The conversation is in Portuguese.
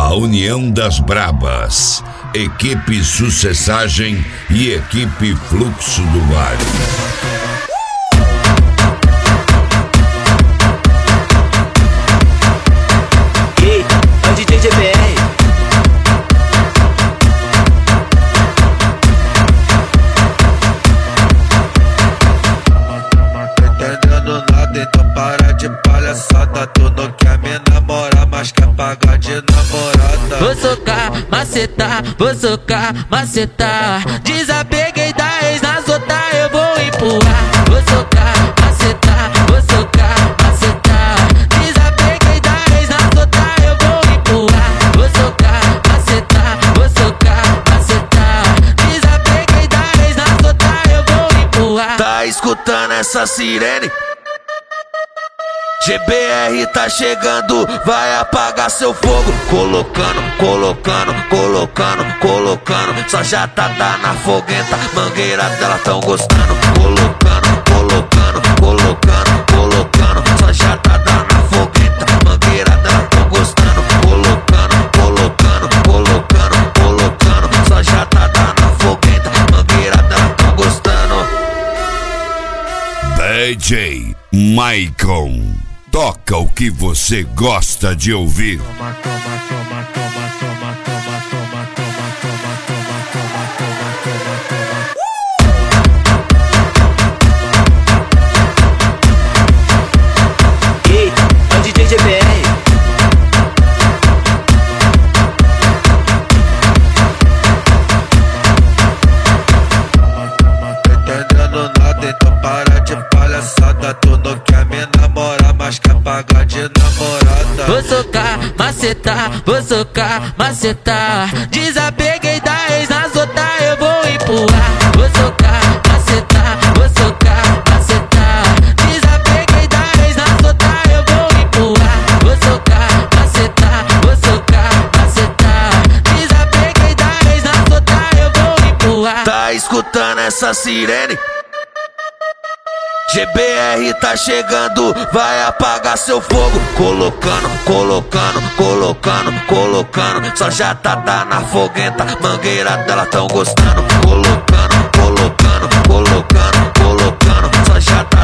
A união das brabas, equipe Sucessagem e equipe Fluxo do Vale. Ei, é o DJ GBR. Entendendo nada, então para de palhaçada. Tu não quer me namorar, mas quer pagar de namorada. Vou socar, macetar, vou socar, macetar. Desapeguei da ex, nas outras eu vou empurrar. Vou socar, macetar, vou socar, macetar. Desapeguei da ex, nas outras eu vou empurrar. Vou socar, macetar, vou socar, macetar. Desapeguei da ex, nas outras eu vou empurrar. Tá escutando essa sirene? GBR tá chegando, vai apagar seu fogo. Colocando, colocando, colocando, colocando. Só já tá na foguenta, mangueira dela tão gostando. Colocando, colocando, colocando, colocando. Só já tá na foguenta, mangueira dela tão gostando. Colocando, colocando, colocando, colocando. Só já tá na foguenta, mangueira dela tão gostando. DJ Maicon, toca o que você gosta de ouvir. Toma, toma, toma, toma, toma, toma, toma, toma, toma, toma, toma, toma, toma, toma. Ei, é o DJ GBR. Entendendo nada, então para de palhaçada. Tu não quer me namorar, mas quer pagar de namorada. Vou socar, macetar, vou socar, macetar. Desapeguei da ex, nas outras eu vou empurrar. Vou socar, macetar, vou socar, macetar. Desapeguei da ex, nas outras eu vou empurrar. Vou socar, macetar, vou socar, macetar. Desapeguei da ex, nas outras eu vou empurrar. Tá escutando essa sirene? GBR tá chegando, vai apagar seu fogo. Colocando, colocando, colocando, colocando. Só já tá na foguenta, mangueira dela tão gostando. Colocando, colocando, colocando, colocando. Só já tá